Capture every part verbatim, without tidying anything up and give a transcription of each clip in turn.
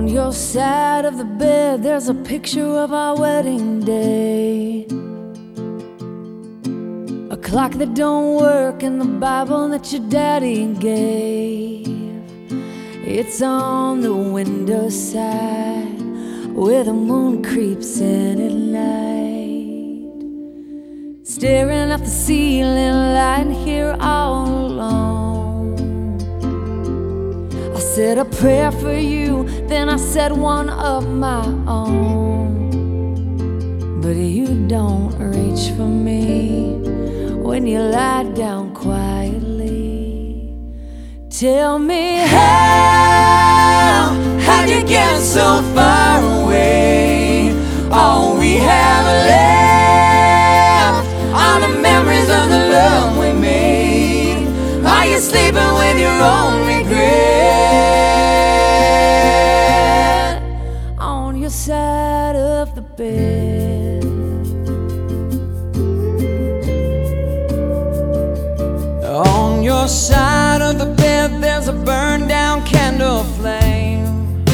On your side of the bed, there's a picture of our wedding day. A clock that don't work and the Bible that your daddy gave. It's on the windowside where the moon creeps in at night, staring at the ceiling, lying here all alone. I said a prayer for you, then I said one of my own. But you don't reach for me when you lie down quietly. Tell me how, how'd you get so far away? All we have left are the memories of the love we made. Are you sleeping with your own regret on your side of the bed? On your side of the bed, there's a burned down candle flame.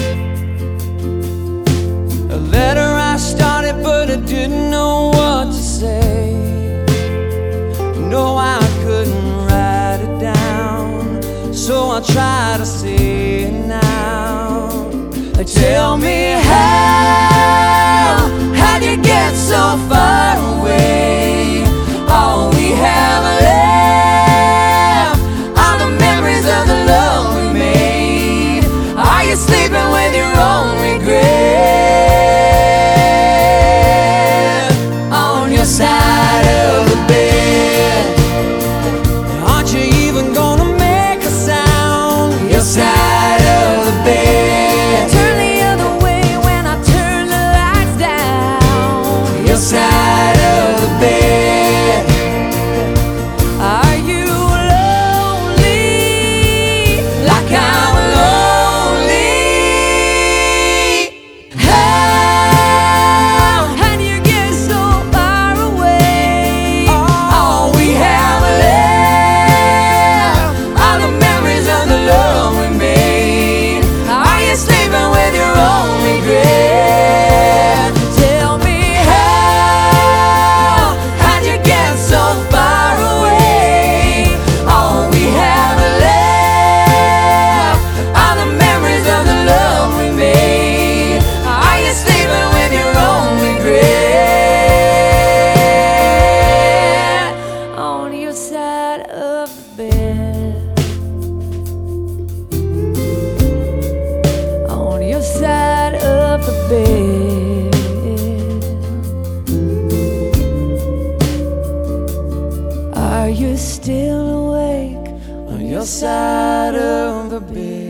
A letter I started, but I didn't know what to say. No, I couldn't write it down, so I'll try to say it now. Tell me how, how'd you get so far away? All we have left are the memories of the love we made. Are you sleeping with your own regret on your side of the bed? Aren't you even gonna make a sound? Your side of the bed. Turn the other way when I turn the lights down. Your side of the bed. Are you lonely like I'm lonely? How, how do you get so far away? All we have left are the memories of the love we made. Are you sleeping with your own regret? Tell me how, how'd you get so far away? All we have left are the memories of the love we made. Are you sleeping with your own regret on your side of the bed? On your side of the bed. Are you still awake on your side of the bed?